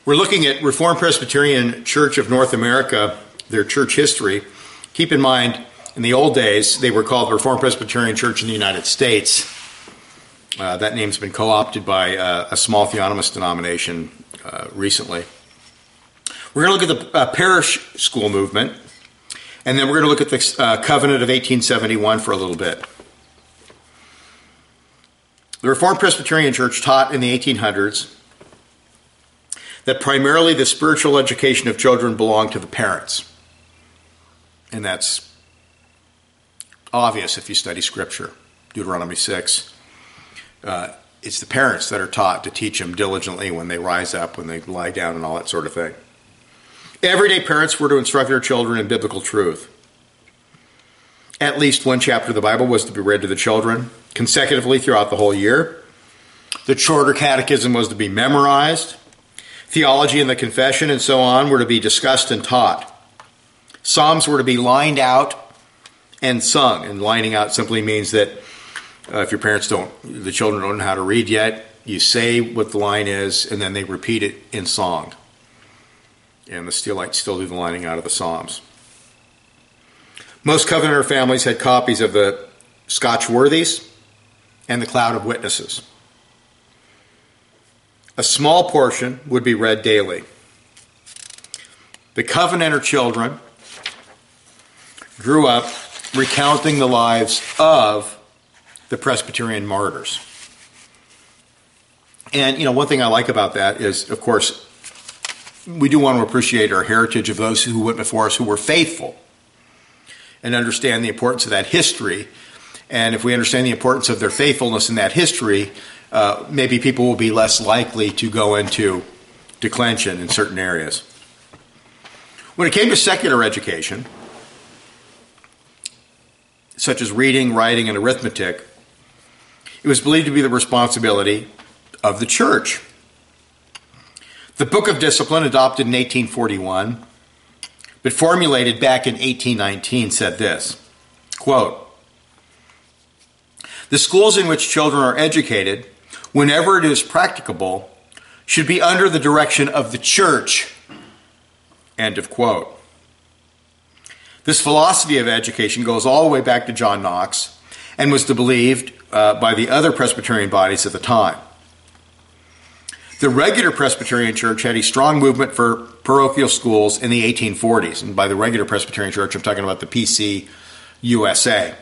We're looking at Reformed Presbyterian Church of North America, their church history. Keep in mind, in the old days, they were called Reformed Presbyterian Church in the United States. That name's been co-opted by a small theonomist denomination recently. We're going to look at the parish school movement, and then we're going to look at the Covenant of 1871 for a little bit. The Reformed Presbyterian Church taught in the 1800s that primarily the spiritual education of children belonged to the parents. And that's obvious if you study Scripture. Deuteronomy 6. It's the parents that are taught to teach them diligently when they rise up, when they lie down, and all that sort of thing. Everyday parents were to instruct their children in biblical truth. At least one chapter of the Bible was to be read to the children consecutively throughout the whole year. The shorter catechism was to be memorized. Theology and the confession and so on were to be discussed and taught. Psalms were to be lined out and sung. And lining out simply means that if your parents the children don't know how to read yet, you say what the line is, and then they repeat it in song. And the Steelites still do the lining out of the Psalms. Most Covenanter families had copies of the Scotch Worthies and the Cloud of Witnesses. A small portion would be read daily. The Covenanter children grew up recounting the lives of the Presbyterian martyrs. And, one thing I like about that is, of course, we do want to appreciate our heritage of those who went before us who were faithful and understand the importance of that history. And if we understand the importance of their faithfulness in that history, maybe people will be less likely to go into declension in certain areas. When it came to secular education, such as reading, writing, and arithmetic, it was believed to be the responsibility of the church. The Book of Discipline, adopted in 1841, but formulated back in 1819, said this, quote, "The schools in which children are educated, whenever it is practicable, should be under the direction of the church." End of quote. This philosophy of education goes all the way back to John Knox and was believed by the other Presbyterian bodies at the time. The regular Presbyterian Church had a strong movement for parochial schools in the 1840s. And by the regular Presbyterian Church, I'm talking about the PCUSA.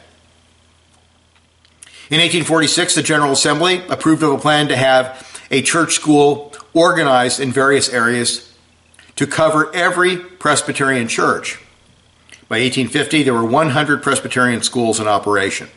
In 1846, the General Assembly approved of a plan to have a church school organized in various areas to cover every Presbyterian church. By 1850, there were 100 Presbyterian schools in operation.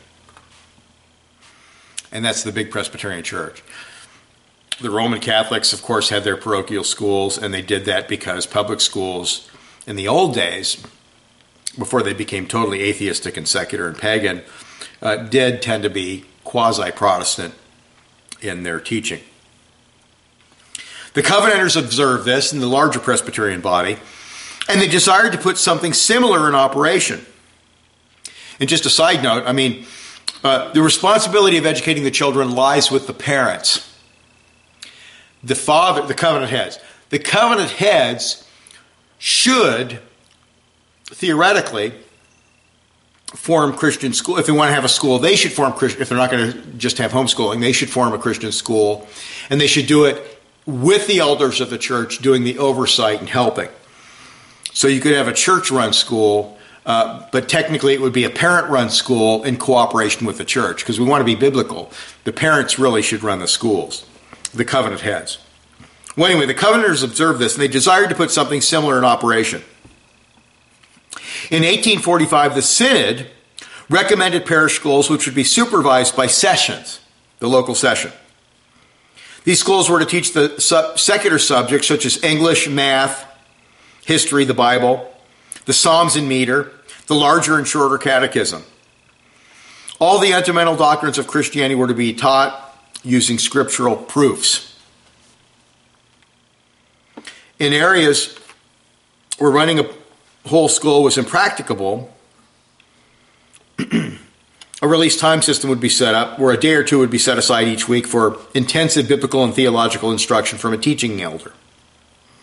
And that's the big Presbyterian church. The Roman Catholics, of course, had their parochial schools, and they did that because public schools in the old days, before they became totally atheistic and secular and pagan, did tend to be quasi-Protestant in their teaching. The Covenanters observed this in the larger Presbyterian body, and they desired to put something similar in operation. And just a side note, the responsibility of educating the children lies with the parents. The covenant heads. The covenant heads should, theoretically, form Christian school. If they want to have a school, they should form Christian. If they're not going to just have homeschooling, they should form a Christian school. And they should do it with the elders of the church doing the oversight and helping. So you could have a church-run school, but technically it would be a parent-run school in cooperation with the church, because we want to be biblical. The parents really should run the schools, the covenant heads. Well, anyway, the Covenanters observed this, and they desired to put something similar in operation. In 1845, the Synod recommended parish schools which would be supervised by sessions, the local session. These schools were to teach the secular subjects such as English, math, history, the Bible, the Psalms and meter, the larger and shorter catechism. All the fundamental doctrines of Christianity were to be taught using scriptural proofs. In areas where running a whole school was impracticable, a release time system would be set up where a day or two would be set aside each week for intensive biblical and theological instruction from a teaching elder.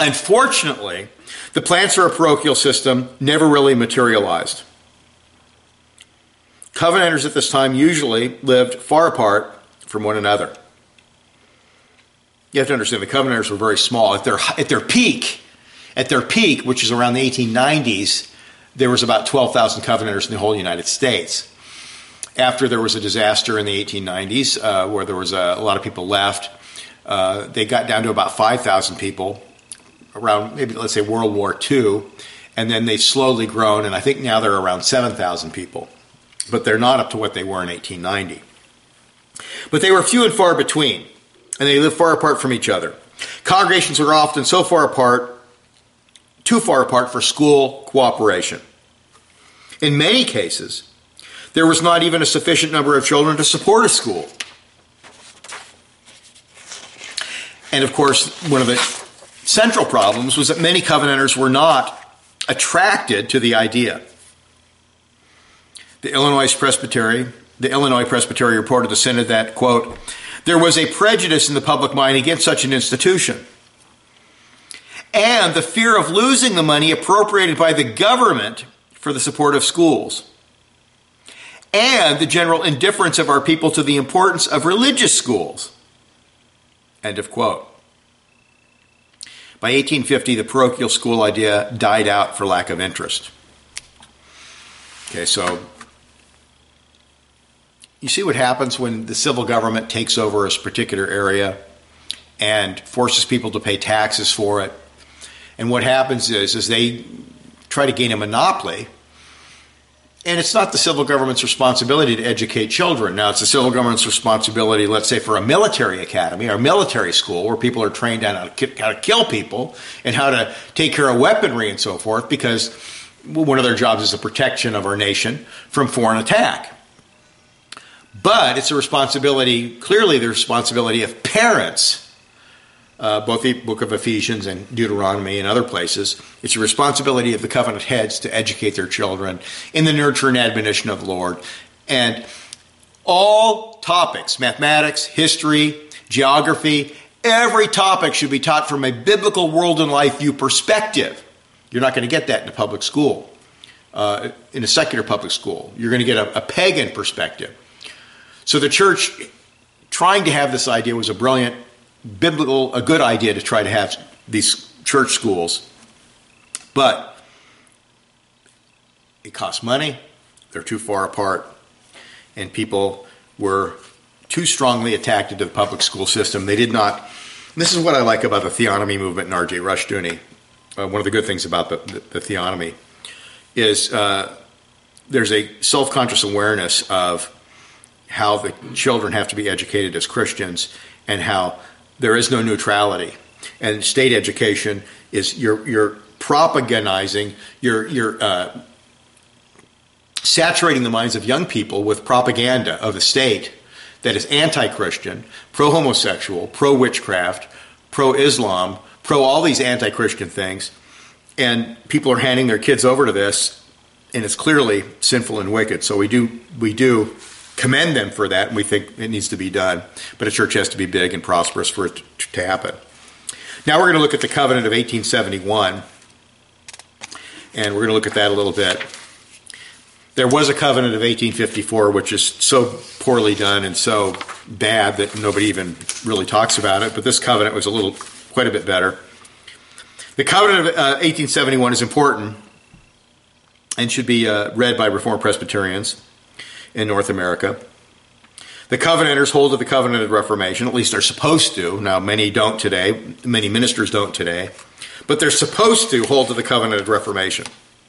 Unfortunately, the plans for a parochial system never really materialized. Covenanters at this time usually lived far apart from one another. You have to understand the Covenanters were very small. At their peak, which is around the 1890s, there was about 12,000 Covenanters in the whole United States. After there was a disaster in the 1890s where there was a lot of people left, they got down to about 5,000 people around maybe, let's say, World War II, and then they've slowly grown, and I think now they're around 7,000 people. But they're not up to what they were in 1890. But they were few and far between, and they lived far apart from each other. Congregations were often so far apart, too far apart for school cooperation. In many cases, there was not even a sufficient number of children to support a school. And of course, one of the central problems was that many Covenanters were not attracted to the idea. The Illinois Presbytery reported to the Synod that, quote, there was a prejudice in the public mind against such an institution, and the fear of losing the money appropriated by the government for the support of schools, and the general indifference of our people to the importance of religious schools. End of quote. By 1850, the parochial school idea died out for lack of interest. Okay, so you see what happens when the civil government takes over a particular area and forces people to pay taxes for it. And what happens is they try to gain a monopoly. And it's not the civil government's responsibility to educate children. Now, it's the civil government's responsibility, let's say, for a military academy or military school where people are trained on how to kill people and how to take care of weaponry and so forth, because one of their jobs is the protection of our nation from foreign attack. But it's a responsibility, clearly the responsibility of parents, both the book of Ephesians and Deuteronomy and other places. It's a responsibility of the covenant heads to educate their children in the nurture and admonition of the Lord. And all topics, mathematics, history, geography, every topic should be taught from a biblical world and life view perspective. You're not going to get that in a public school, in a secular public school. You're going to get a pagan perspective. So the church, trying to have this idea, was a brilliant, a good idea to try to have these church schools. But it costs money, they're too far apart, and people were too strongly attached to the public school system. They did not. This is what I like about the theonomy movement and R.J. Rushdoony. One of the good things about the theonomy is there's a self-conscious awareness of how the children have to be educated as Christians and how there is no neutrality. And state education is you're propagandizing, you're saturating the minds of young people with propaganda of the state that is anti-Christian, pro-homosexual, pro-witchcraft, pro-Islam, pro all these anti-Christian things. And people are handing their kids over to this, and it's clearly sinful and wicked. So we do commend them for that, and we think it needs to be done. But a church has to be big and prosperous for it to happen. Now we're going to look at the covenant of 1871, and we're going to look at that a little bit. There was a covenant of 1854, which is so poorly done and so bad that nobody even really talks about it, but this covenant was quite a bit better. The covenant of 1871 is important and should be read by Reformed Presbyterians in North America. The Covenanters hold to the covenant of Reformation, at least they're supposed to. Now, many don't today. Many ministers don't today. But they're supposed to hold to the covenant of Reformation.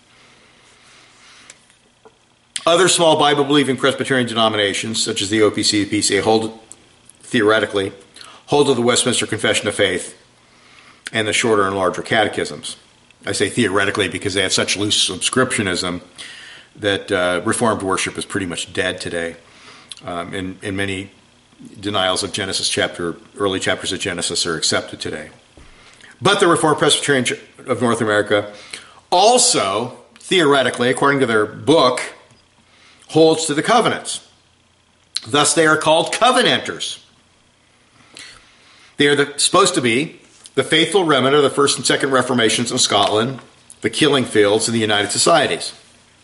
Other small Bible-believing Presbyterian denominations, such as the OPC, the PCA, theoretically, hold to the Westminster Confession of Faith and the shorter and larger catechisms. I say theoretically because they have such loose subscriptionism that Reformed worship is pretty much dead today. In many denials of Genesis early chapters of Genesis are accepted today. But the Reformed Presbyterian of North America also, theoretically, according to their book, holds to the covenants. Thus, they are called covenanters. They are supposed to be the faithful remnant of the First and Second Reformations in Scotland, the killing fields in the United Societies.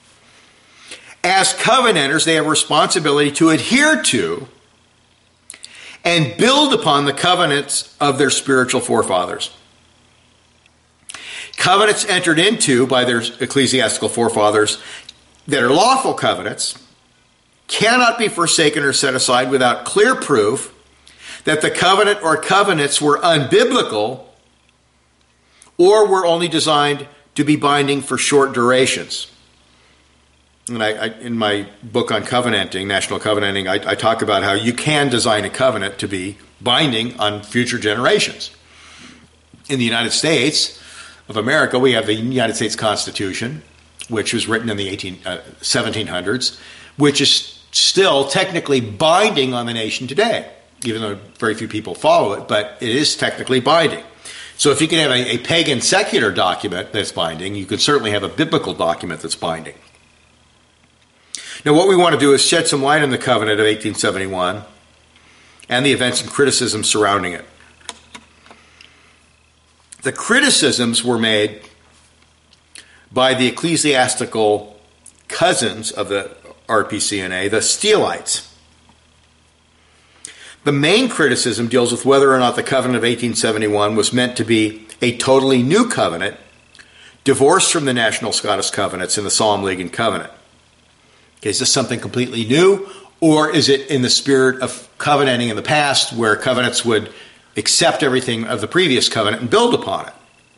As covenanters, they have a responsibility to adhere to and build upon the covenants of their spiritual forefathers. Covenants entered into by their ecclesiastical forefathers that are lawful covenants cannot be forsaken or set aside without clear proof that the covenant or covenants were unbiblical or were only designed to be binding for short durations. And in my book on covenanting, National Covenanting, I talk about how you can design a covenant to be binding on future generations. In the United States of America, we have the United States Constitution, which was written in the 1700s, which is still technically binding on the nation today, even though very few people follow it, but it is technically binding. So if you can have a pagan secular document that's binding, you could certainly have a biblical document that's binding. Now, what we want to do is shed some light on the covenant of 1871 and the events and criticisms surrounding it. The criticisms were made by the ecclesiastical cousins of the RPCNA, the Steelites. The main criticism deals with whether or not the covenant of 1871 was meant to be a totally new covenant, divorced from the National Scottish Covenants and the Psalm League and Covenant. Okay, is this something completely new, or is it in the spirit of covenanting in the past, where covenants would accept everything of the previous covenant and build upon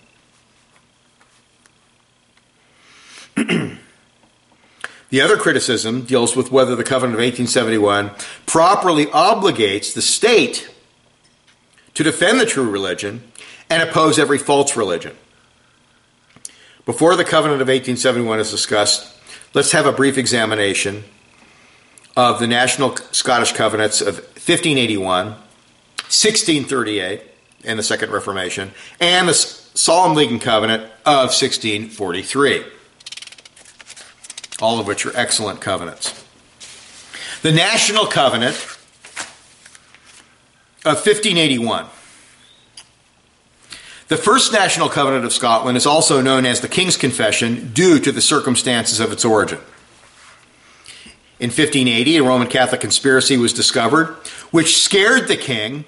it? The other criticism deals with whether the covenant of 1871 properly obligates the state to defend the true religion and oppose every false religion. Before the covenant of 1871 is discussed, let's have a brief examination of the National Scottish Covenants of 1581, 1638, and the Second Reformation, and the Solemn League and Covenant of 1643, all of which are excellent covenants. The National Covenant of 1581. The first National Covenant of Scotland is also known as the King's Confession due to the circumstances of its origin. In 1580, a Roman Catholic conspiracy was discovered, which scared the king,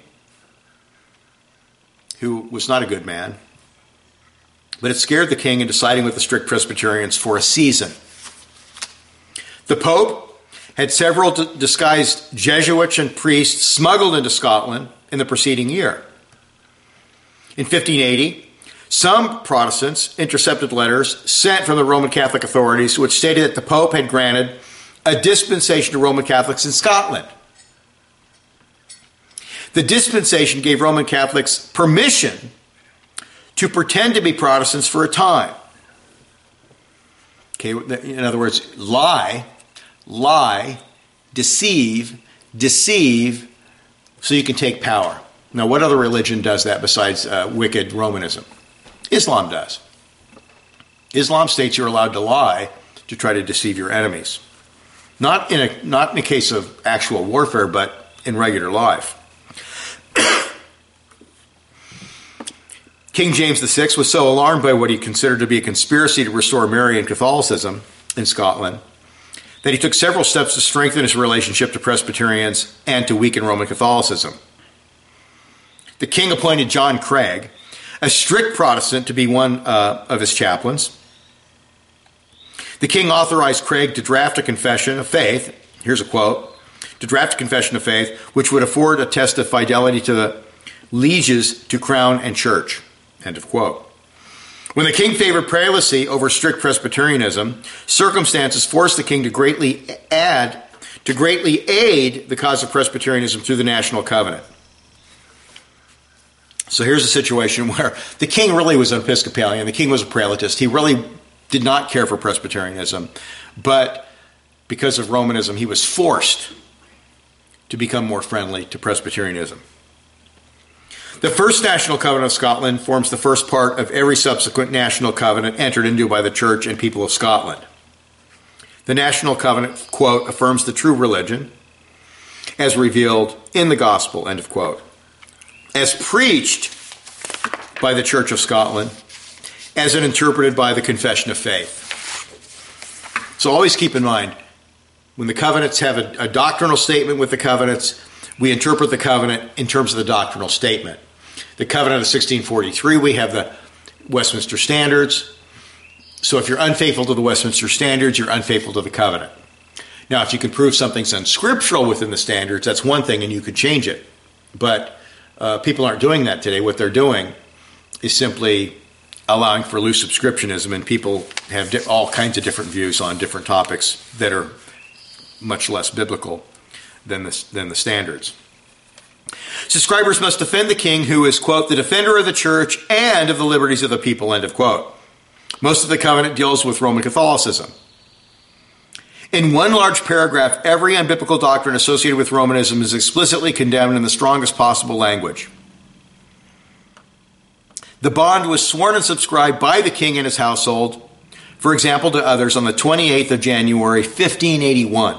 who was not a good man, but it scared the king into siding with the strict Presbyterians for a season. The Pope had several disguised Jesuits and priests smuggled into Scotland in the preceding year. In 1580, some Protestants intercepted letters sent from the Roman Catholic authorities which stated that the Pope had granted a dispensation to Roman Catholics in Scotland. The dispensation gave Roman Catholics permission to pretend to be Protestants for a time. Okay, in other words, lie, deceive, so you can take power. Now, what other religion does that besides wicked Romanism? Islam does. Islam states you're allowed to lie to try to deceive your enemies. Not in a case of actual warfare, but in regular life. King James VI was so alarmed by what he considered to be a conspiracy to restore Marian Catholicism in Scotland that he took several steps to strengthen his relationship to Presbyterians and to weaken Roman Catholicism. The king appointed John Craig, a strict Protestant, to be one of his chaplains. The king authorized Craig to draft a confession of faith, here's a quote, to draft a confession of faith which would afford a test of fidelity to the lieges to crown and church, end of quote. When the king favored prelacy over strict Presbyterianism, circumstances forced the king to greatly aid the cause of Presbyterianism through the National Covenant. So here's a situation where the king really was an Episcopalian, the king was a prelatist, he really did not care for Presbyterianism, but because of Romanism, he was forced to become more friendly to Presbyterianism. The first National Covenant of Scotland forms the first part of every subsequent National Covenant entered into by the Church and people of Scotland. The National Covenant, quote, affirms the true religion as revealed in the gospel, end of quote. As preached by the Church of Scotland as it interpreted by the Confession of Faith. So always keep in mind, when the covenants have a doctrinal statement with the covenants, we interpret the covenant in terms of the doctrinal statement. The covenant of 1643, we have the Westminster Standards. So if you're unfaithful to the Westminster Standards, you're unfaithful to the covenant. Now, if you can prove something's unscriptural within the standards, that's one thing, and you could change it. But people aren't doing that today. What they're doing is simply allowing for loose subscriptionism, and people have all kinds of different views on different topics that are much less biblical than the standards. Subscribers must defend the king who is, quote, the defender of the church and of the liberties of the people, end of quote. Most of the covenant deals with Roman Catholicism. In one large paragraph, every unbiblical doctrine associated with Romanism is explicitly condemned in the strongest possible language. The bond was sworn and subscribed by the king and his household, for example, to others on the 28th of January, 1581.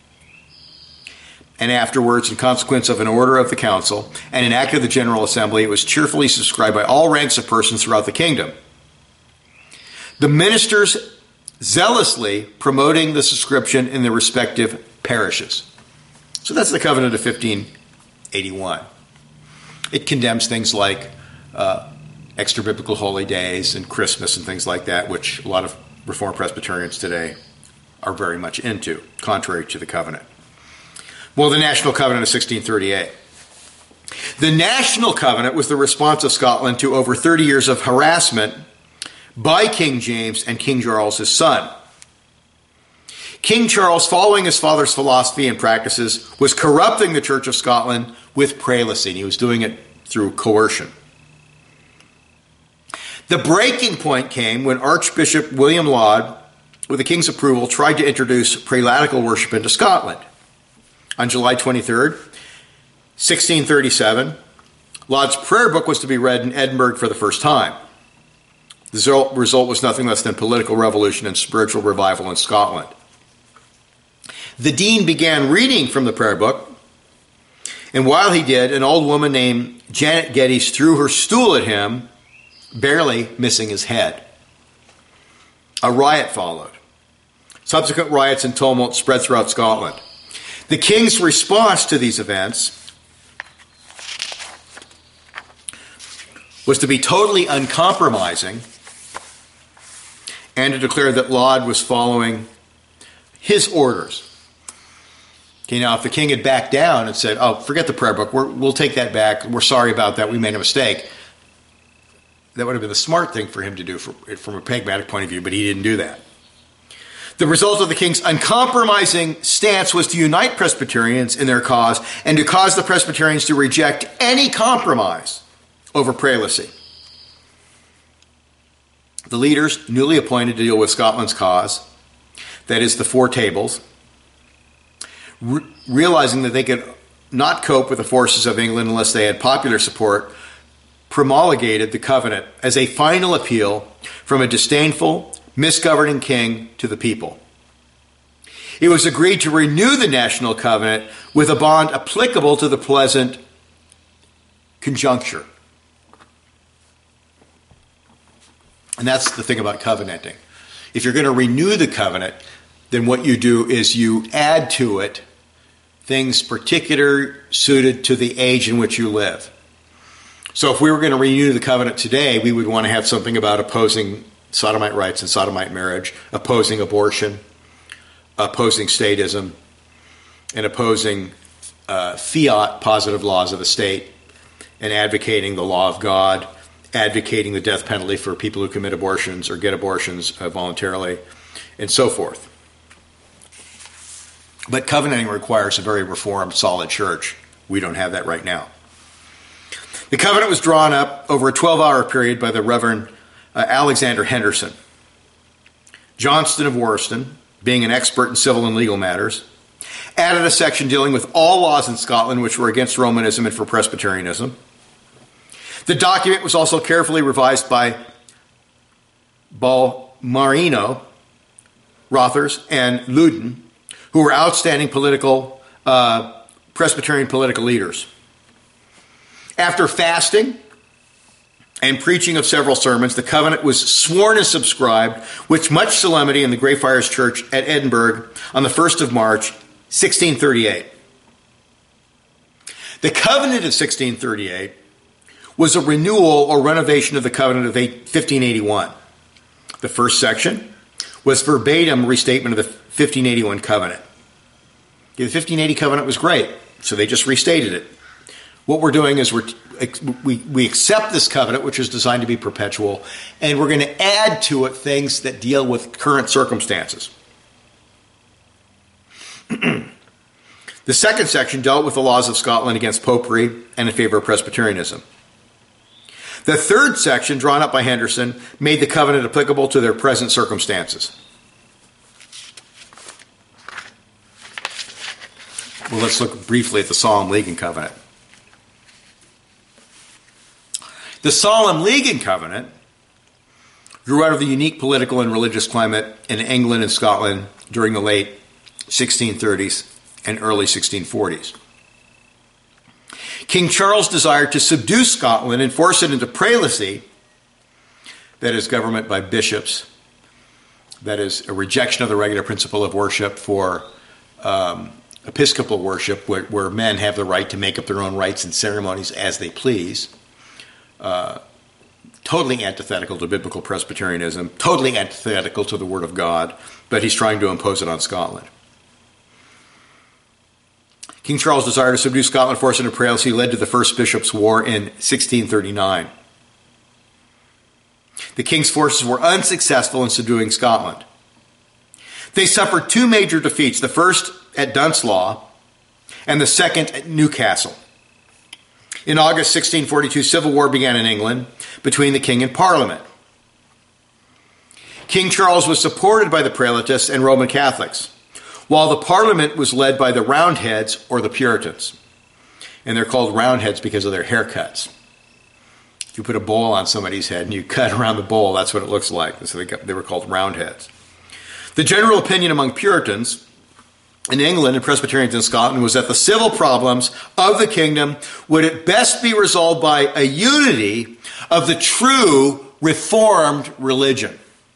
And afterwards, in consequence of an order of the council and an act of the General Assembly, it was cheerfully subscribed by all ranks of persons throughout the kingdom. The ministers zealously promoting the subscription in their respective parishes. So that's the covenant of 1581. It condemns things like extra biblical holy days and Christmas and things like that, which a lot of Reformed Presbyterians today are very much into, contrary to the covenant. Well, the National Covenant of 1638. The National Covenant was the response of Scotland to over 30 years of harassment by King James and King Charles, his son. King Charles, following his father's philosophy and practices, was corrupting the Church of Scotland with prelacy, and he was doing it through coercion. The breaking point came when Archbishop William Laud, with the king's approval, tried to introduce prelatical worship into Scotland. On July 23rd, 1637, Laud's prayer book was to be read in Edinburgh for the first time. The result was nothing less than political revolution and spiritual revival in Scotland. The dean began reading from the prayer book, and while he did, an old woman named Janet Geddes threw her stool at him, barely missing his head. A riot followed. Subsequent riots and tumult spread throughout Scotland. The king's response to these events was to be totally uncompromising and to declare that Laud was following his orders. Okay, now, if the king had backed down and said, oh, forget the prayer book, we'll take that back, we're sorry about that, we made a mistake, that would have been the smart thing for him to do from a pragmatic point of view, but he didn't do that. The result of the king's uncompromising stance was to unite Presbyterians in their cause and to cause the Presbyterians to reject any compromise over prelacy. The leaders newly appointed to deal with Scotland's cause, that is the Four Tables, realizing that they could not cope with the forces of England unless they had popular support, promulgated the covenant as a final appeal from a disdainful, misgoverning king to the people. It was agreed to renew the national covenant with a bond applicable to the present conjuncture. And that's the thing about covenanting. If you're going to renew the covenant, then what you do is you add to it things particular suited to the age in which you live. So if we were going to renew the covenant today, we would want to have something about opposing sodomite rights and sodomite marriage, opposing abortion, opposing statism, and opposing fiat positive laws of the state, and advocating the law of God, advocating the death penalty for people who commit abortions or get abortions voluntarily, and so forth. But covenanting requires a very reformed, solid church. We don't have that right now. The covenant was drawn up over a 12-hour period by the Reverend Alexander Henderson. Johnston of Worston, being an expert in civil and legal matters, added a section dealing with all laws in Scotland which were against Romanism and for Presbyterianism. The document was also carefully revised by Balmerino, Rothers, and Loudon, who were outstanding Presbyterian political leaders. After fasting and preaching of several sermons, the covenant was sworn and subscribed with much solemnity in the Greyfriars Church at Edinburgh on the 1st of March, 1638. The covenant of 1638 was a renewal or renovation of the covenant of 1581. The first section was verbatim restatement of the 1581 covenant. The 1580 covenant was great, so they just restated it. What we're doing is we accept this covenant, which is designed to be perpetual, and we're going to add to it things that deal with current circumstances. The second section dealt with the laws of Scotland against popery and in favor of Presbyterianism. The third section, drawn up by Henderson, made the covenant applicable to their present circumstances. Well, let's look briefly at the Solemn League and Covenant. The Solemn League and Covenant grew out of the unique political and religious climate in England and Scotland during the late 1630s and early 1640s. King Charles desired to subdue Scotland and force it into prelacy, that is, government by bishops, that is, a rejection of the regular principle of worship for episcopal worship, where men have the right to make up their own rites and ceremonies as they please. Totally antithetical to biblical Presbyterianism, totally antithetical to the Word of God, but he's trying to impose it on Scotland. King Charles' desire to subdue Scotland, force it into prelacy, led to the First Bishops' War in 1639. The king's forces were unsuccessful in subduing Scotland. They suffered two major defeats, the first at Dunslaw and the second at Newcastle. In August 1642, civil war began in England between the king and Parliament. King Charles was supported by the Prelatists and Roman Catholics, while the Parliament was led by the Roundheads or the Puritans. And they're called Roundheads because of their haircuts. If you put a bowl on somebody's head and you cut around the bowl, that's what it looks like. So they were called Roundheads. The general opinion among Puritans in England and Presbyterians in Scotland was that the civil problems of the kingdom would at best be resolved by a unity of the true Reformed religion.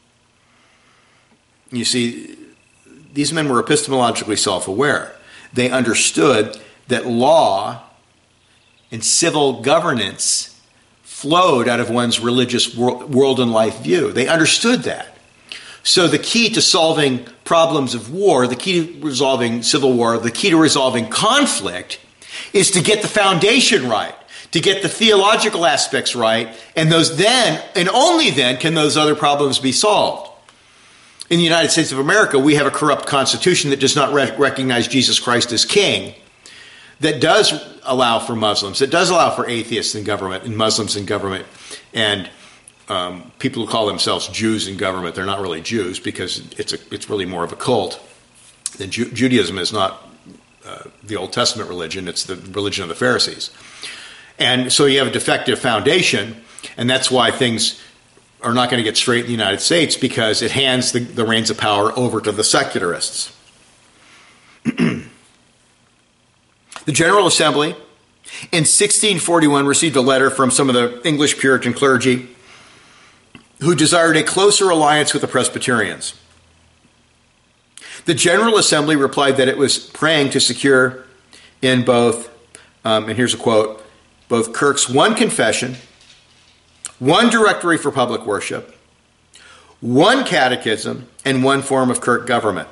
You see, these men were epistemologically self-aware. They understood that law and civil governance flowed out of one's religious world and life view. They understood that. So the key to solving problems of war, the key to resolving civil war, the key to resolving conflict is to get the foundation right, to get the theological aspects right, and those then, and only then, can those other problems be solved. In the United States of America, we have a corrupt constitution that does not recognize Jesus Christ as king, that does allow for Muslims, that does allow for atheists in government and Muslims in government, and people who call themselves Jews in government. They're not really Jews because it's really more of a cult. And Judaism is not the Old Testament religion, it's the religion of the Pharisees. And so you have a defective foundation, and that's why things are not going to get straight in the United States, because it hands the reins of power over to the secularists. The General Assembly in 1641 received a letter from some of the English Puritan clergy who desired a closer alliance with the Presbyterians. The General Assembly replied that it was praying to secure in both, and here's a quote, both Kirk's one confession, one directory for public worship, one catechism, and one form of Kirk government.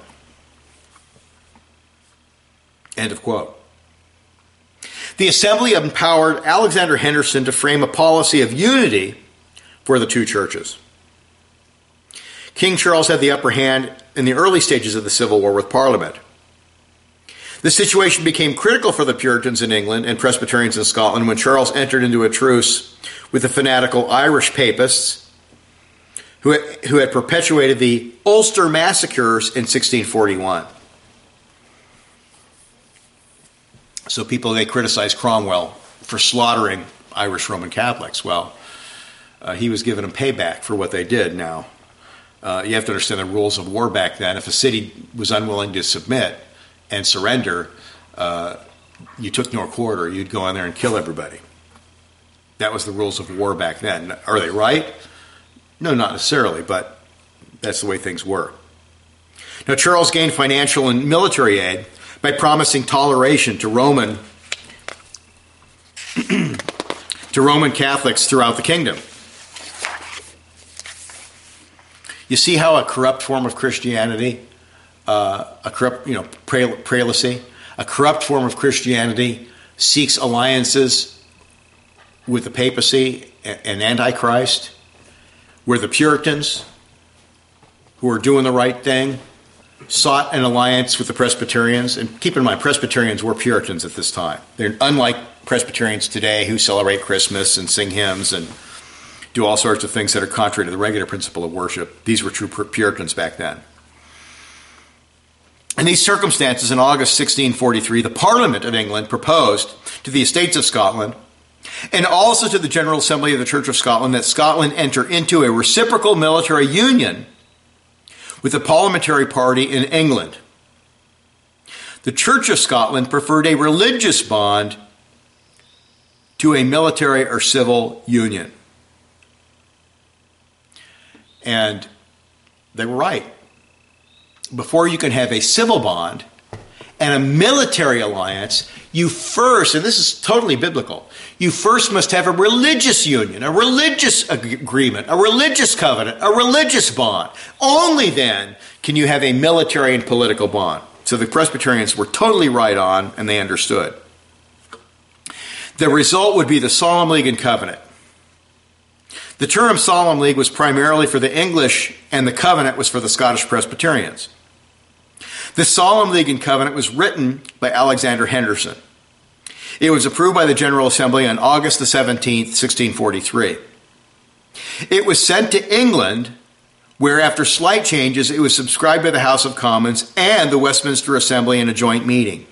End of quote. The Assembly empowered Alexander Henderson to frame a policy of unity for the two churches. King Charles had the upper hand in the early stages of the Civil War with Parliament. The situation became critical for the Puritans in England and Presbyterians in Scotland when Charles entered into a truce with the fanatical Irish papists who had perpetuated the Ulster massacres in 1641. So they criticized Cromwell for slaughtering Irish Roman Catholics. Well, he was giving them payback for what they did now. You have to understand the rules of war back then. If a city was unwilling to submit and surrender, you took no quarter. You'd go in there and kill everybody. That was the rules of war back then. Are they right? No, not necessarily, but that's the way things were. Now, Charles gained financial and military aid by promising toleration to Roman Catholics throughout the kingdom. You see how a corrupt form of Christianity, prelacy, a corrupt form of Christianity seeks alliances with the papacy and Antichrist, where the Puritans, who were doing the right thing, sought an alliance with the Presbyterians. And keep in mind, Presbyterians were Puritans at this time. They're unlike Presbyterians today who celebrate Christmas and sing hymns and do all sorts of things that are contrary to the regular principle of worship. These were true Puritans back then. In these circumstances, in August 1643, the Parliament of England proposed to the Estates of Scotland and also to the General Assembly of the Church of Scotland that Scotland enter into a reciprocal military union with the parliamentary party in England. The Church of Scotland preferred a religious bond to a military or civil union. And they were right. Before you can have a civil bond and a military alliance, you first, and this is totally biblical, you first must have a religious union, a religious agreement, a religious covenant, a religious bond. Only then can you have a military and political bond. So the Presbyterians were totally right on, and they understood. The result would be the Solemn League and Covenant. The term Solemn League was primarily for the English, and the Covenant was for the Scottish Presbyterians. The Solemn League and Covenant was written by Alexander Henderson. It was approved by the General Assembly on August the 17th, 1643. It was sent to England, where after slight changes, it was subscribed by the House of Commons and the Westminster Assembly in a joint meeting.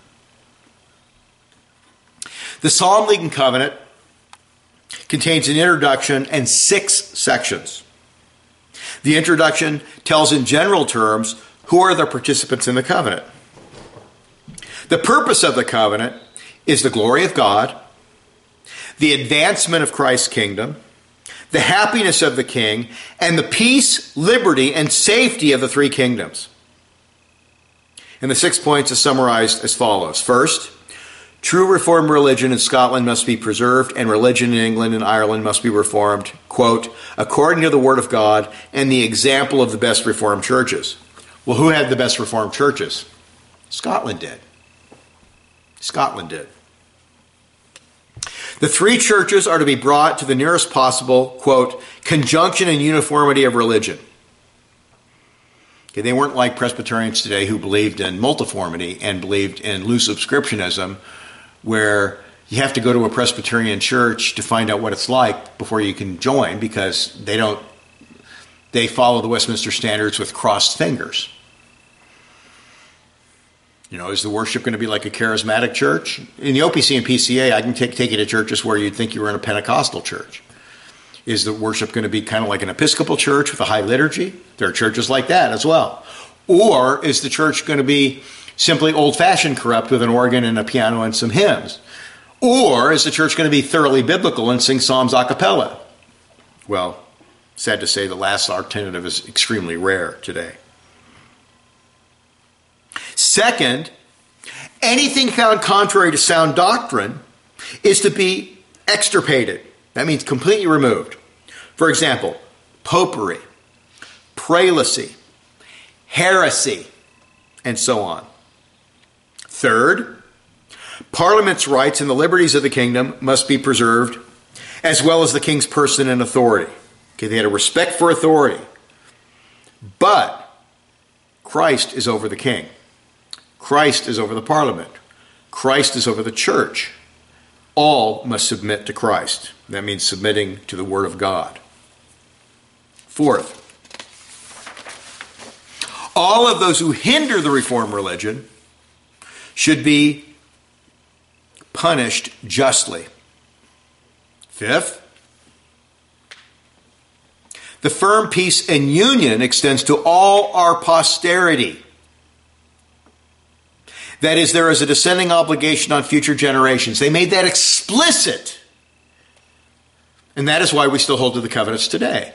The Solemn League and Covenant contains an introduction and 6 sections. The introduction tells in general terms who are the participants in the covenant. The purpose of the covenant is the glory of God, the advancement of Christ's kingdom, the happiness of the king, and the peace, liberty, and safety of the 3 kingdoms. And the 6 points are summarized as follows. First, true Reformed religion in Scotland must be preserved, and religion in England and Ireland must be reformed, quote, according to the Word of God and the example of the best Reformed churches. Well, who had the best Reformed churches? Scotland did. Scotland did. The 3 churches are to be brought to the nearest possible, quote, conjunction and uniformity of religion. Okay, they weren't like Presbyterians today who believed in multiformity and believed in loose subscriptionism, where you have to go to a Presbyterian church to find out what it's like before you can join, because they follow the Westminster Standards with crossed fingers. You know, is the worship going to be like a charismatic church? In the OPC and PCA, I can take you to churches where you'd think you were in a Pentecostal church. Is the worship going to be kind of like an Episcopal church with a high liturgy? There are churches like that as well. Or is the church going to be simply old-fashioned corrupt with an organ and a piano and some hymns? Or is the church going to be thoroughly biblical and sing psalms a cappella? Well, sad to say, the last alternative is extremely rare today. Second, anything found contrary to sound doctrine is to be extirpated. That means completely removed. For example, popery, prelacy, heresy, and so on. Third, Parliament's rights and the liberties of the kingdom must be preserved, as well as the king's person and authority. Okay, they had a respect for authority. But Christ is over the king. Christ is over the Parliament. Christ is over the church. All must submit to Christ. That means submitting to the Word of God. Fourth, all of those who hinder the Reformed religion should be punished justly. Fifth, the firm peace and union extends to all our posterity. That is, there is a descending obligation on future generations. They made that explicit And that is why we still hold to the covenants today.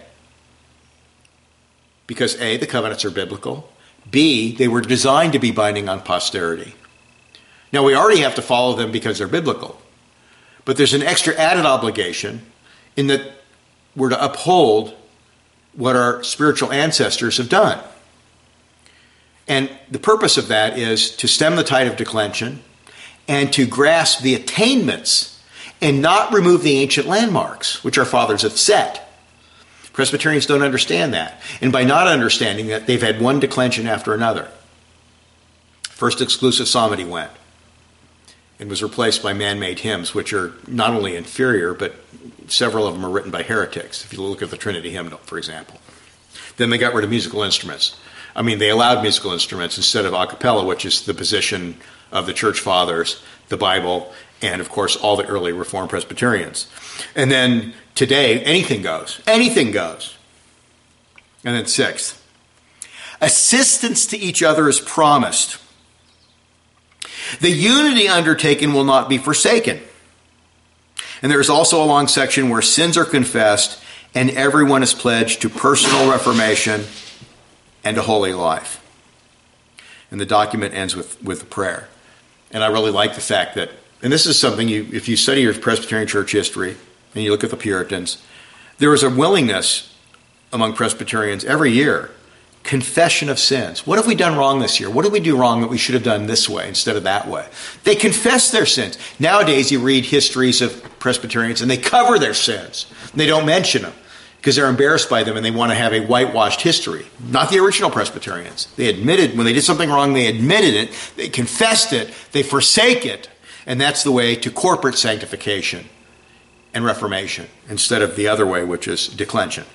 Because A, the covenants are biblical. B, they were designed to be binding on posterity. Now, we already have to follow them because they're biblical. But there's an extra added obligation in that we're to uphold what our spiritual ancestors have done. And the purpose of that is to stem the tide of declension and to grasp the attainments and not remove the ancient landmarks which our fathers have set. Presbyterians don't understand that. And by not understanding that, they've had one declension after another. First exclusive psalmody went and was replaced by man-made hymns, which are not only inferior, but several of them are written by heretics, if you look at the Trinity hymnal, for example. Then they got rid of musical instruments. I mean, they allowed musical instruments instead of a cappella, which is the position of the church fathers, the Bible, and, of course, all the early Reformed Presbyterians. And then today, anything goes. Anything goes. And then sixth, assistance to each other is promised. The unity undertaken will not be forsaken. And there is also a long section where sins are confessed and everyone is pledged to personal reformation and a holy life. And the document ends with a prayer. And I really like the fact that, and this is something if you study your Presbyterian church history and you look at the Puritans, there was a willingness among Presbyterians every year, confession of sins. What have we done wrong this year? What did we do wrong that we should have done this way instead of that way? They confess their sins. Nowadays you read histories of Presbyterians and they cover their sins. They don't mention them because they're embarrassed by them and they want to have a whitewashed history. Not the original Presbyterians. They admitted, when they did something wrong, they admitted it, they confessed it, they forsake it. And that's the way to corporate sanctification and reformation instead of the other way, which is declension.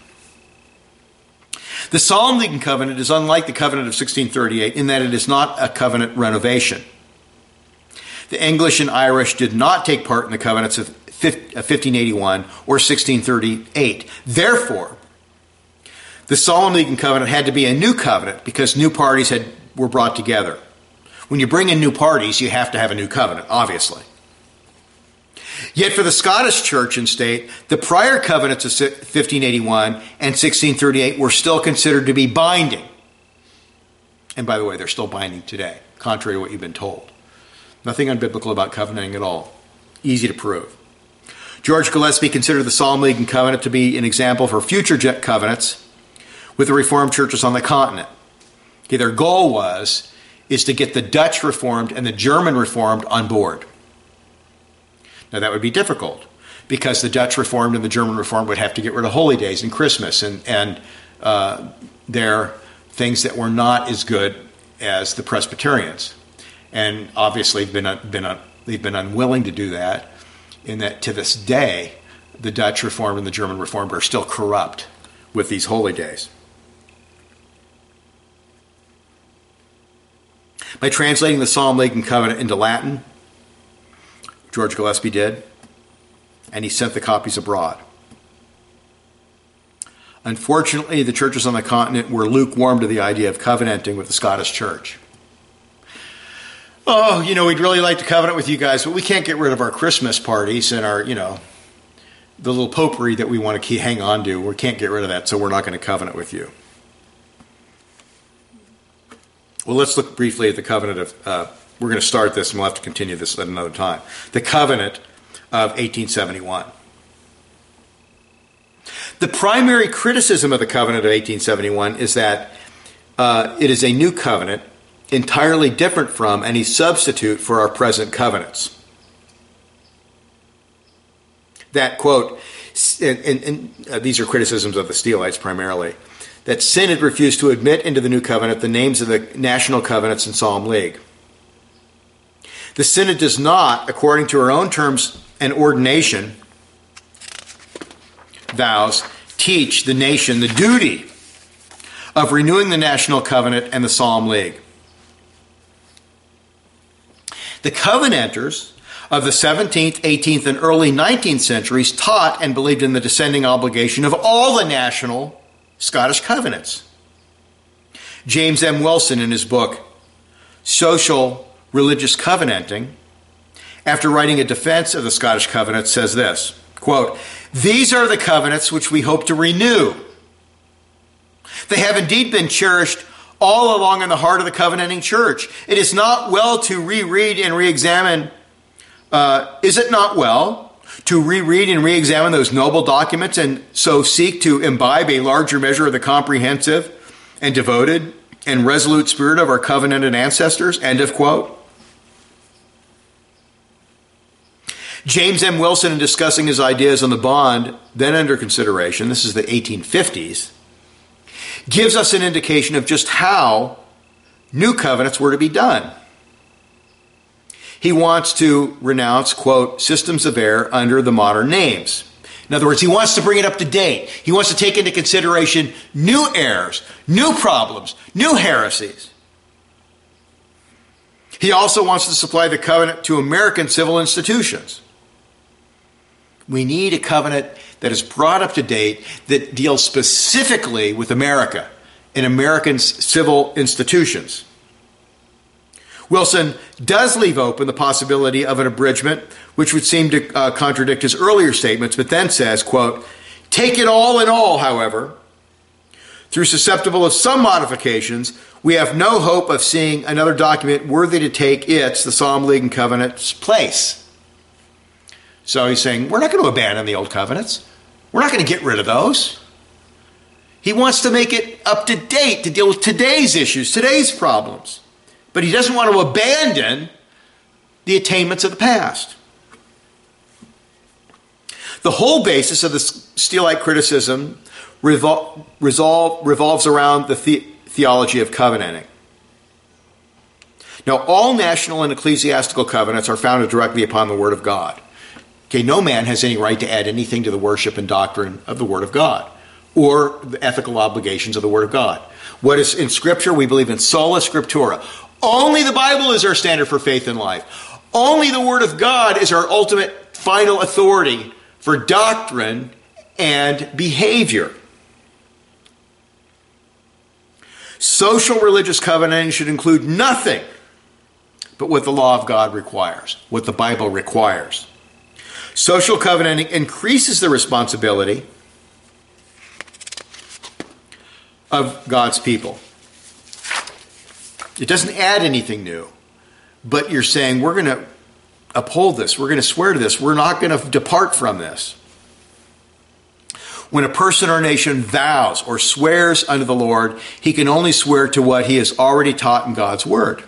The Solemn League and Covenant is unlike the Covenant of 1638 in that it is not a covenant renovation. The English and Irish did not take part in the covenants of 1581 or 1638. Therefore, the Solemn League and Covenant had to be a new covenant because new parties were brought together. When you bring in new parties, you have to have a new covenant, obviously. Yet for the Scottish Church and State, the prior covenants of 1581 and 1638 were still considered to be binding. And by the way, they're still binding today, contrary to what you've been told. Nothing unbiblical about covenanting at all. Easy to prove. George Gillespie considered the Solemn League and Covenant to be an example for future covenants with the Reformed churches on the continent. Okay, their goal is to get the Dutch Reformed and the German Reformed on board. Now that would be difficult because the Dutch Reformed and the German Reformed would have to get rid of holy days and Christmas and their things that were not as good as the Presbyterians. And obviously they've been unwilling to do that, in that to this day the Dutch Reformed and the German Reformed are still corrupt with these holy days. By translating the Solemn League and Covenant into Latin, George Gillespie did, and he sent the copies abroad. Unfortunately, the churches on the continent were lukewarm to the idea of covenanting with the Scottish Church. Oh, we'd really like to covenant with you guys, but we can't get rid of our Christmas parties and our, the little popery that we want to hang on to. We can't get rid of that, so we're not going to covenant with you. Well, let's look briefly at the covenant of, we're going to start this and we'll have to continue this at another time. The covenant of 1871. The primary criticism of the covenant of 1871 is that it is a new covenant entirely different from any substitute for our present covenants. That, quote, and these are criticisms of the Steelites primarily, that Synod refused to admit into the new covenant the names of the national covenants and Solemn League. The Synod does not, according to her own terms and ordination vows, teach the nation the duty of renewing the national covenant and the Solemn League. The Covenanters of the 17th, 18th, and early 19th centuries taught and believed in the descending obligation of all the national Scottish covenants. James M. Wilson, in his book, Social Religious Covenanting, after writing a defense of the Scottish covenant, says this, Quote, "These are the covenants which we hope to renew. They have indeed been cherished all along in the heart of the covenanting church. It is not well to reread and re-examine, is it not well to reread and re-examine those noble documents and so seek to imbibe a larger measure of the comprehensive and devoted and resolute spirit of our covenanted ancestors?" End of quote. James M. Wilson, in discussing his ideas on the bond then under consideration, this is the 1850s, gives us an indication of just how new covenants were to be done. He wants to renounce, quote, "systems of error under the modern names." In other words, he wants to bring it up to date. He wants to take into consideration new errors, new problems, new heresies. He also wants to supply the covenant to American civil institutions. We need a covenant that is brought up to date, that deals specifically with America and American civil institutions. Wilson does leave open the possibility of an abridgment, which would seem to contradict his earlier statements, but then says, quote, "Take it all in all, however, through susceptible of some modifications, we have no hope of seeing another document worthy to take its, the Solemn League and Covenant's, place." So he's saying, we're not going to abandon the old covenants. We're not going to get rid of those. He wants to make it up to date to deal with today's issues, today's problems. But he doesn't want to abandon the attainments of the past. The whole basis of the Steelite criticism revolves around the theology of covenanting. Now, all national and ecclesiastical covenants are founded directly upon the Word of God. Okay, no man has any right to add anything to the worship and doctrine of the Word of God or the ethical obligations of the Word of God. What is in Scripture? We believe in sola scriptura. Only the Bible is our standard for faith and life. Only the Word of God is our ultimate final authority for doctrine and behavior. Social religious covenanting should include nothing but what the law of God requires, what the Bible requires. Social covenanting increases the responsibility of God's people. It doesn't add anything new, but you're saying we're going to uphold this, we're going to swear to this, we're not going to depart from this. When a person or nation vows or swears unto the Lord, he can only swear to what he has already taught in God's word.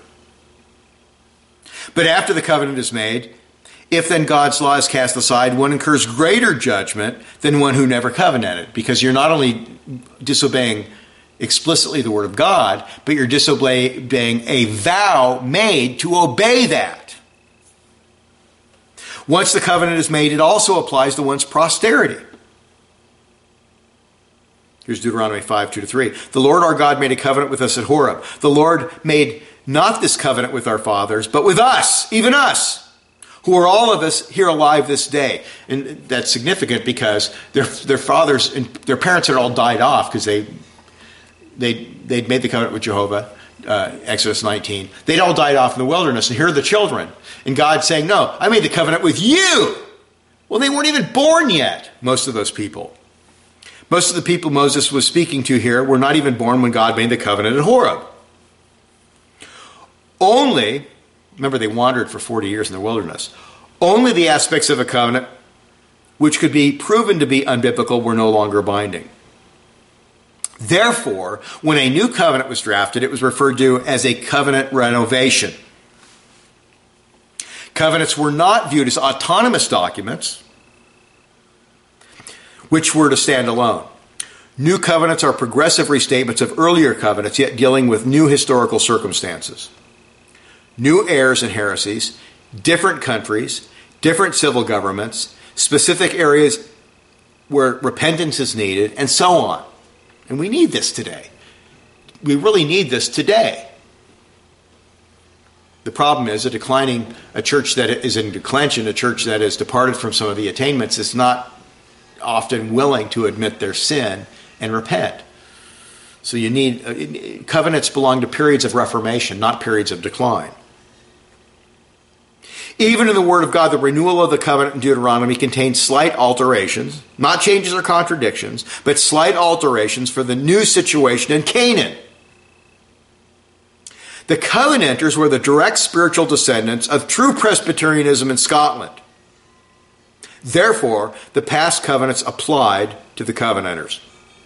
But after the covenant is made, if then God's law is cast aside, one incurs greater judgment than one who never covenanted, because you're not only disobeying explicitly the word of God, but you're disobeying a vow made to obey that. Once the covenant is made, it also applies to one's posterity. Here's Deuteronomy 5, 2-3. The Lord our God made a covenant with us at Horeb. The Lord made not this covenant with our fathers, but with us, even us, who are all of us here alive this day. And that's significant because their fathers and their parents had all died off because they'd made the covenant with Jehovah, Exodus 19. They'd all died off in the wilderness, and here are the children. And God's saying, no, I made the covenant with you. Well, they weren't even born yet, most of those people. Most of the people Moses was speaking to here were not even born when God made the covenant at Horeb. Only, remember they wandered for 40 years in the wilderness, only the aspects of a covenant which could be proven to be unbiblical were no longer binding. Therefore, when a new covenant was drafted, it was referred to as a covenant renovation. Covenants were not viewed as autonomous documents, which were to stand alone. New covenants are progressive restatements of earlier covenants, yet dealing with new historical circumstances. New errors and heresies, different countries, different civil governments, specific areas where repentance is needed, and so on. And we need this today. We really need this today. The problem is a church that is in declension, a church that has departed from some of the attainments, is not often willing to admit their sin and repent. So you need, covenants belong to periods of reformation, not periods of decline. Even in the Word of God, the renewal of the covenant in Deuteronomy contains slight alterations, not changes or contradictions, but slight alterations for the new situation in Canaan. The Covenanters were the direct spiritual descendants of true Presbyterianism in Scotland. Therefore, the past covenants applied to the Covenanters.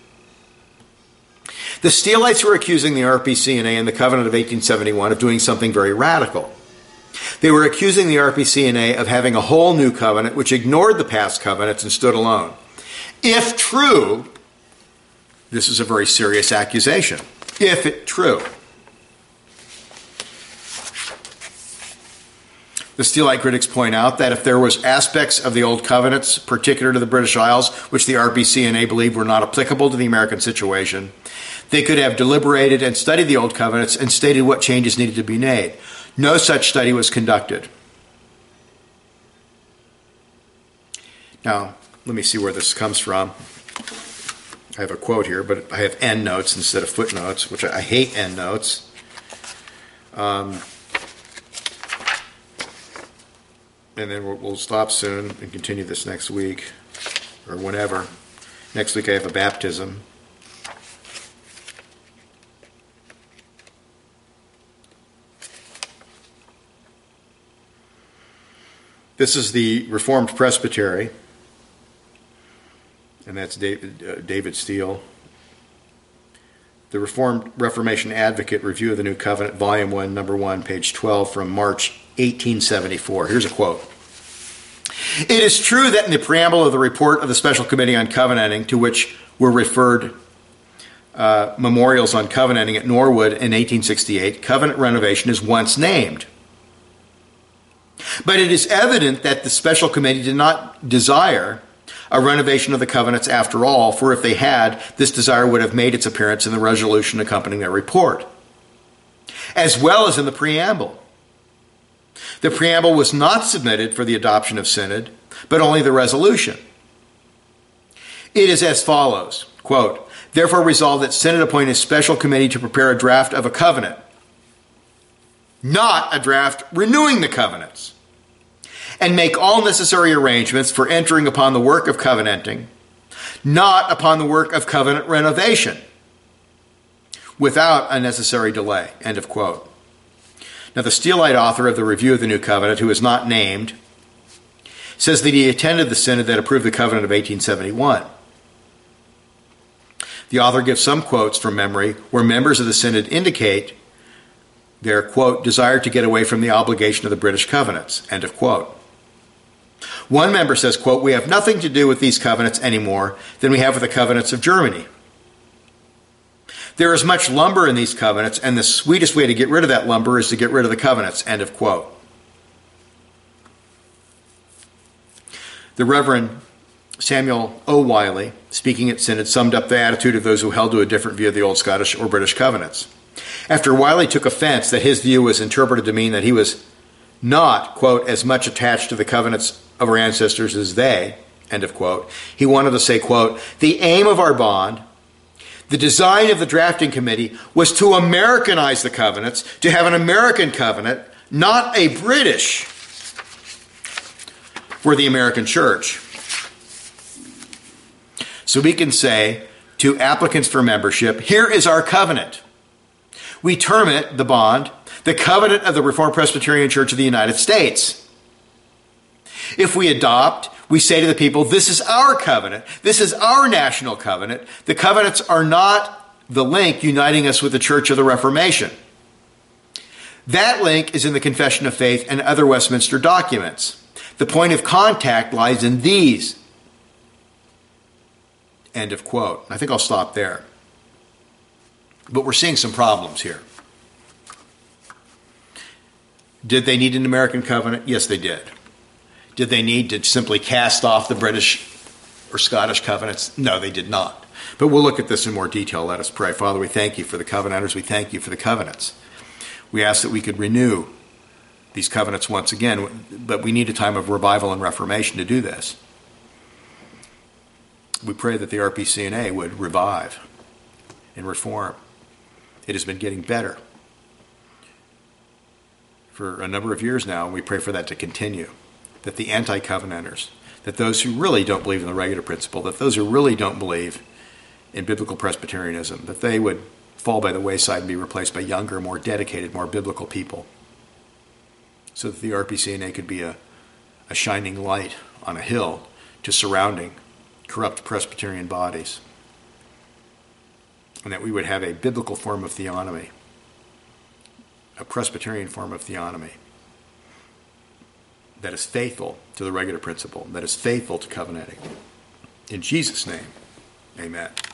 The Steelites were accusing the RPCNA and the Covenant of 1871 of doing something very radical. They were accusing the RPCNA of having a whole new covenant which ignored the past covenants and stood alone. If true, this is a very serious accusation. If it true. The Steelite critics point out that if there was aspects of the old covenants, particular to the British Isles, which the RPCNA believed were not applicable to the American situation, they could have deliberated and studied the old covenants and stated what changes needed to be made. No such study was conducted. Now, let me see where this comes from. I have a quote here, but I have endnotes instead of footnotes, which I hate endnotes. And then we'll stop soon and continue this next week, or whenever. Next week I have a baptism. This is the Reformed Presbytery, and that's David Steele. The Reformation Advocate, Review of the New Covenant, Volume 1, Number 1, page 12, from March 1874. Here's a quote. It is true that in the preamble of the report of the Special Committee on Covenanting, to which were referred memorials on covenanting at Norwood in 1868, covenant renovation is once named. But it is evident that the Special Committee did not desire a renovation of the covenants after all, for if they had, this desire would have made its appearance in the resolution accompanying their report, as well as in the preamble. The preamble was not submitted for the adoption of Synod, but only the resolution. It is as follows, quote, therefore resolved that Synod appoint a special committee to prepare a draft of a covenant, not a draft renewing the covenants, and make all necessary arrangements for entering upon the work of covenanting, not upon the work of covenant renovation, without unnecessary delay, end of quote. Now, the Steelite author of the Review of the New Covenant, who is not named, says that he attended the synod that approved the covenant of 1871. The author gives some quotes from memory where members of the synod indicate their, quote, desire to get away from the obligation of the British covenants, end of quote. One member says, quote, we have nothing to do with these covenants anymore than we have with the covenants of Germany. There is much lumber in these covenants, and the sweetest way to get rid of that lumber is to get rid of the covenants, end of quote. The Reverend Samuel O. Wiley, speaking at Synod, summed up the attitude of those who held to a different view of the old Scottish or British covenants. After Wiley took offense that his view was interpreted to mean that he was not, quote, as much attached to the covenants of our ancestors as they, end of quote, he wanted to say, quote, the aim of our bond, the design of the drafting committee, was to Americanize the covenants, to have an American covenant, not a British, for the American church. So we can say to applicants for membership, here is our covenant. We term it, the bond, the covenant of the Reformed Presbyterian Church of the United States. If we adopt, we say to the people, this is our covenant. This is our national covenant. The covenants are not the link uniting us with the Church of the Reformation. That link is in the Confession of Faith and other Westminster documents. The point of contact lies in these. End of quote. I think I'll stop there. But we're seeing some problems here. Did they need an American covenant? Yes, they did. Did they need to simply cast off the British or Scottish covenants? No, they did not. But we'll look at this in more detail. Let us pray. Father, we thank you for the covenanters. We thank you for the covenants. We ask that we could renew these covenants once again, but we need a time of revival and reformation to do this. We pray that the RPCNA would revive and reform. It has been getting better. for a number of years now, and we pray for that to continue. That the anti-covenanters, that those who really don't believe in the regulative principle, that those who really don't believe in biblical Presbyterianism, that they would fall by the wayside and be replaced by younger, more dedicated, more biblical people, so that the RPCNA could be a shining light on a hill to surrounding corrupt Presbyterian bodies, and that we would have a biblical form of theonomy, a Presbyterian form of theonomy that is faithful to the regulative principle, that is faithful to covenanting. In Jesus' name, amen.